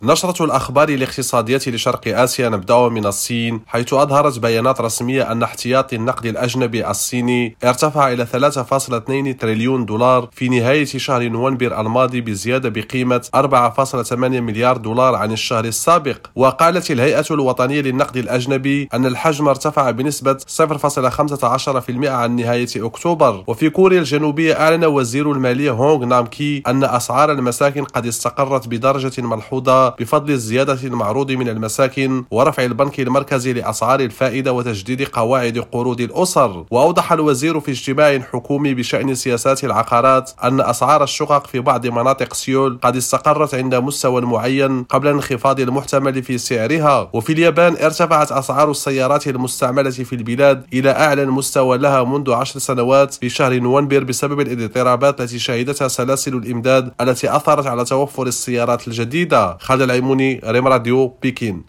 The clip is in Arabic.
نشرة الأخبار الاقتصادية لشرق آسيا نبدأ من الصين، حيث أظهرت بيانات رسمية أن احتياطي النقد الأجنبي الصيني ارتفع إلى 3.2 تريليون دولار في نهاية شهر نوفمبر الماضي، بزيادة بقيمة 4.8 مليار دولار عن الشهر السابق. وقالت الهيئة الوطنية للنقد الأجنبي أن الحجم ارتفع بنسبة 0.15% عن نهاية أكتوبر. وفي كوريا الجنوبية أعلن وزير المالية هونغ نامكي أن أسعار المساكن قد استقرت بدرجة ملحوظة بفضل الزيادة المعروض من المساكن ورفع البنك المركزي لأسعار الفائدة وتجديد قواعد قروض الأسر. وأوضح الوزير في اجتماع حكومي بشأن سياسات العقارات أن أسعار الشقق في بعض مناطق سيول قد استقرت عند مستوى معين قبل الانخفاض المحتمل في سعرها. وفي اليابان ارتفعت أسعار السيارات المستعملة في البلاد إلى أعلى مستوى لها منذ 10 سنوات في شهر نوفمبر بسبب الاضطرابات التي شهدتها سلاسل الإمداد التي أثرت على توفر السيارات الجديدة. خالد العيموني، ريم راديو، بكين.